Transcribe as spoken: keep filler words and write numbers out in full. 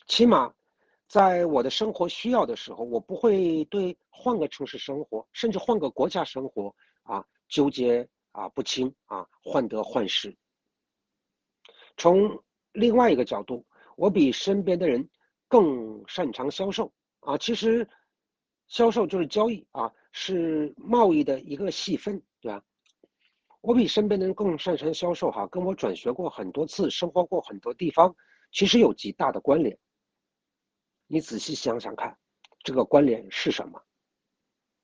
起码在我的生活需要的时候，我不会对换个城市生活，甚至换个国家生活啊纠结啊不清啊，患得患失。从另外一个角度，我比身边的人更擅长销售啊。其实，销售就是交易啊，是贸易的一个细分，对吧？我比身边的人更擅长销售哈，跟我转学过很多次，生活过很多地方，其实有极大的关联。你仔细想想看，这个关联是什么？